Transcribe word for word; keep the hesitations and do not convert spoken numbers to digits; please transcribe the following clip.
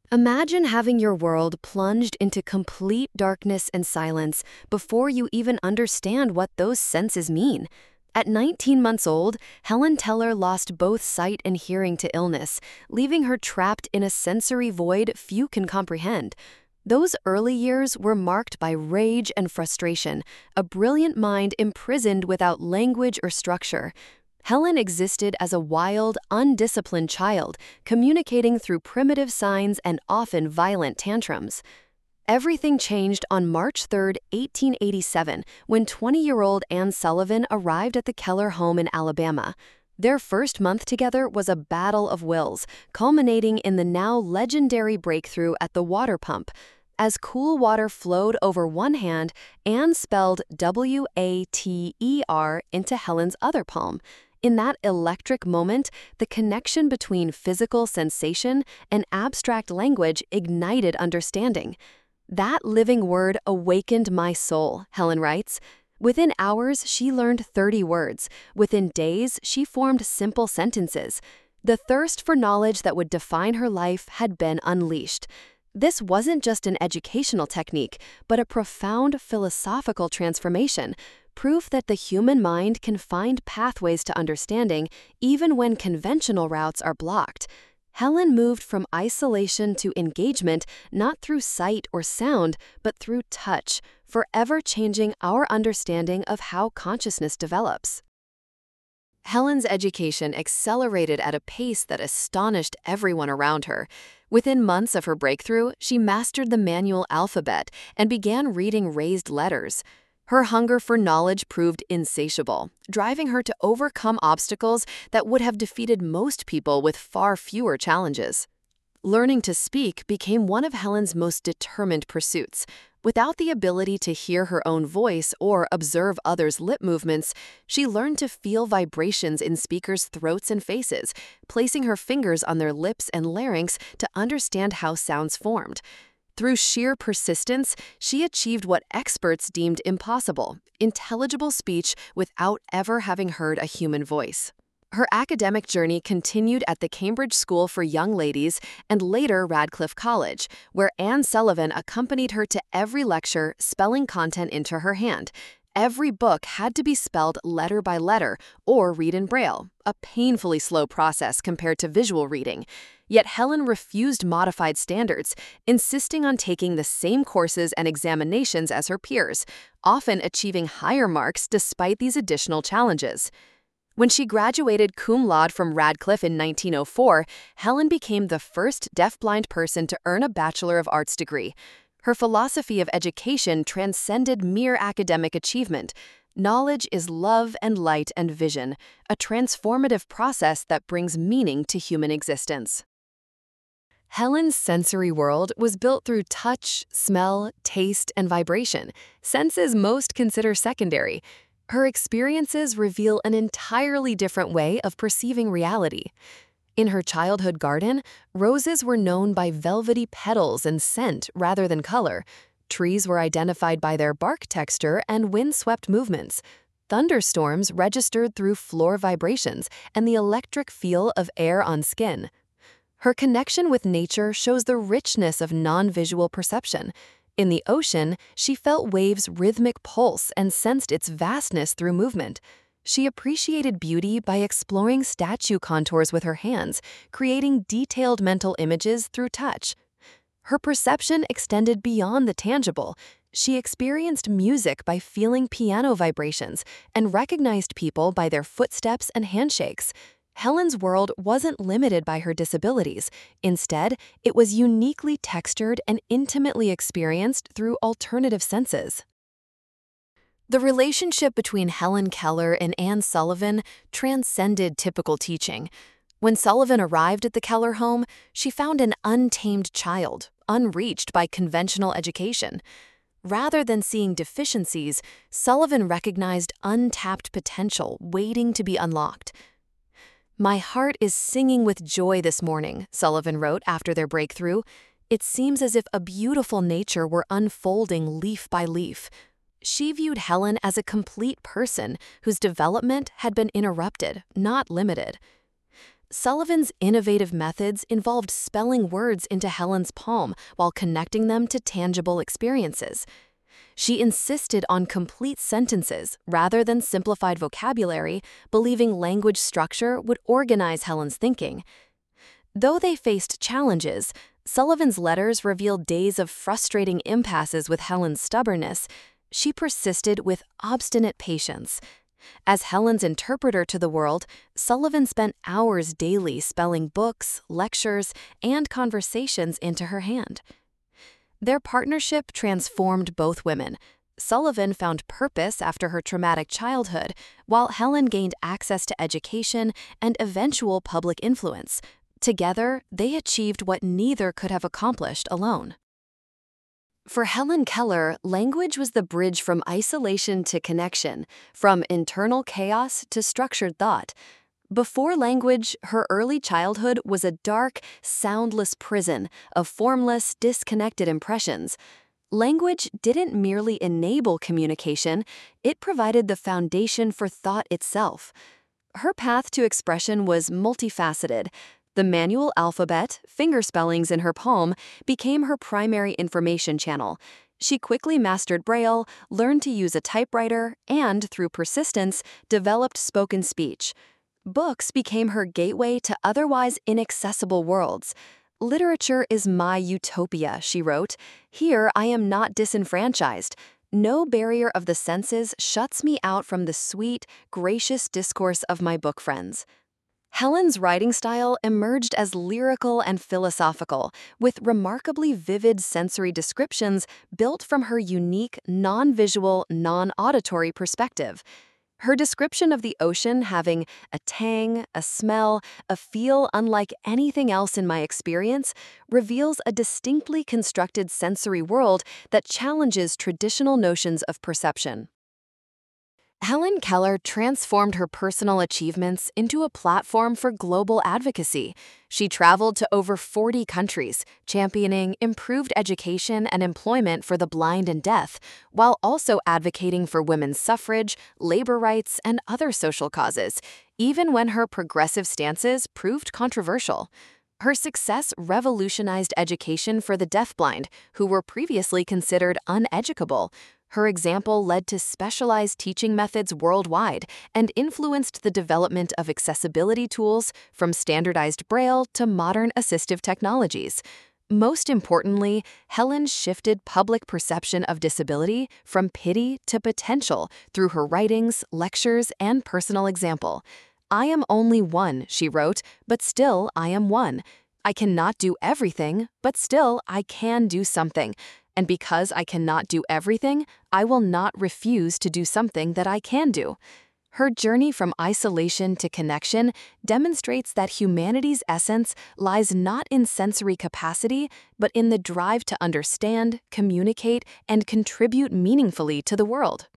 Imagine having your world plunged into complete darkness and silence before you even understand what those senses mean. At nineteen months old, Helen Keller lost both sight and hearing to illness, leaving her trapped in a sensory void few can comprehend. Those early years were marked by rage and frustration, a brilliant mind imprisoned without language or structure. Helen existed as a wild, undisciplined child, communicating through primitive signs and often violent tantrums. Everything changed on March third, eighteen eighty-seven, when twenty-year-old Anne Sullivan arrived at the Keller home in Alabama. Their first month together was a battle of wills, culminating in the now legendary breakthrough at the water pump. As cool water flowed over one hand, Anne spelled W A T E R into Helen's other palm. In that electric moment, the connection between physical sensation and abstract language ignited understanding. That living word awakened my soul, Helen writes. Within hours, she learned thirty words. Within days, she formed simple sentences. The thirst for knowledge that would define her life had been unleashed. This wasn't just an educational technique, but a profound philosophical transformation, proof that the human mind can find pathways to understanding even when conventional routes are blocked. Helen moved from isolation to engagement not through sight or sound, but through touch, forever changing our understanding of how consciousness develops. Helen's education accelerated at a pace that astonished everyone around her. Within months of her breakthrough, she mastered the manual alphabet and began reading raised letters. Her hunger for knowledge proved insatiable, driving her to overcome obstacles that would have defeated most people with far fewer challenges. Learning to speak became one of Helen's most determined pursuits. Without the ability to hear her own voice or observe others' lip movements, she learned to feel vibrations in speakers' throats and faces, placing her fingers on their lips and larynx to understand how sounds formed. Through sheer persistence, she achieved what experts deemed impossible: intelligible speech without ever having heard a human voice. Her academic journey continued at the Cambridge School for Young Ladies and later Radcliffe College, where Anne Sullivan accompanied her to every lecture, spelling content into her hand. Every book had to be spelled letter by letter or read in Braille, a painfully slow process compared to visual reading. Yet Helen refused modified standards, insisting on taking the same courses and examinations as her peers, often achieving higher marks despite these additional challenges. When she graduated cum laude from Radcliffe in nineteen oh four, Helen became the first deafblind person to earn a Bachelor of Arts degree. Her philosophy of education transcended mere academic achievement. Knowledge is love and light and vision, a transformative process that brings meaning to human existence. Helen's sensory world was built through touch, smell, taste, and vibration, senses most consider secondary. Her experiences reveal an entirely different way of perceiving reality. In her childhood garden, roses were known by velvety petals and scent rather than color. Trees were identified by their bark texture and wind-swept movements. Thunderstorms registered through floor vibrations and the electric feel of air on skin. Her connection with nature shows the richness of non-visual perception. In the ocean, she felt waves' rhythmic pulse and sensed its vastness through movement. She appreciated beauty by exploring statue contours with her hands, creating detailed mental images through touch. Her perception extended beyond the tangible. She experienced music by feeling piano vibrations and recognized people by their footsteps and handshakes. Helen's world wasn't limited by her disabilities. Instead, it was uniquely textured and intimately experienced through alternative senses. The relationship between Helen Keller and Anne Sullivan transcended typical teaching. When Sullivan arrived at the Keller home, she found an untamed child, unreached by conventional education. Rather than seeing deficiencies, Sullivan recognized untapped potential waiting to be unlocked. "My heart is singing with joy this morning," Sullivan wrote after their breakthrough. "It seems as if a beautiful nature were unfolding leaf by leaf." She viewed Helen as a complete person whose development had been interrupted, not limited. Sullivan's innovative methods involved spelling words into Helen's palm while connecting them to tangible experiences. She insisted on complete sentences rather than simplified vocabulary, believing language structure would organize Helen's thinking. Though they faced challenges, Sullivan's letters revealed days of frustrating impasses with Helen's stubbornness. She persisted with obstinate patience. As Helen's interpreter to the world, Sullivan spent hours daily spelling books, lectures, and conversations into her hand. Their partnership transformed both women. Sullivan found purpose after her traumatic childhood, while Helen gained access to education and eventual public influence. Together, they achieved what neither could have accomplished alone. For Helen Keller, language was the bridge from isolation to connection, from internal chaos to structured thought. Before language, her early childhood was a dark, soundless prison of formless, disconnected impressions. Language didn't merely enable communication, it provided the foundation for thought itself. Her path to expression was multifaceted. The manual alphabet, fingerspellings in her palm, became her primary information channel. She quickly mastered Braille, learned to use a typewriter, and, through persistence, developed spoken speech. Books became her gateway to otherwise inaccessible worlds. "Literature is my utopia," she wrote. "Here I am not disenfranchised. No barrier of the senses shuts me out from the sweet, gracious discourse of my book friends." Helen's writing style emerged as lyrical and philosophical, with remarkably vivid sensory descriptions built from her unique, non-visual, non-auditory perspective. Her description of the ocean having a tang, a smell, a feel unlike anything else in my experience reveals a distinctly constructed sensory world that challenges traditional notions of perception. Helen Keller transformed her personal achievements into a platform for global advocacy. She traveled to over forty countries, championing improved education and employment for the blind and deaf, while also advocating for women's suffrage, labor rights, and other social causes, even when her progressive stances proved controversial. Her success revolutionized education for the deafblind, who were previously considered uneducable. Her example led to specialized teaching methods worldwide and influenced the development of accessibility tools from standardized Braille to modern assistive technologies. Most importantly, Helen shifted public perception of disability from pity to potential through her writings, lectures, and personal example. "I am only one," she wrote, "but still I am one. I cannot do everything, but still I can do something. And because I cannot do everything, I will not refuse to do something that I can do." Her journey from isolation to connection demonstrates that humanity's essence lies not in sensory capacity, but in the drive to understand, communicate, and contribute meaningfully to the world.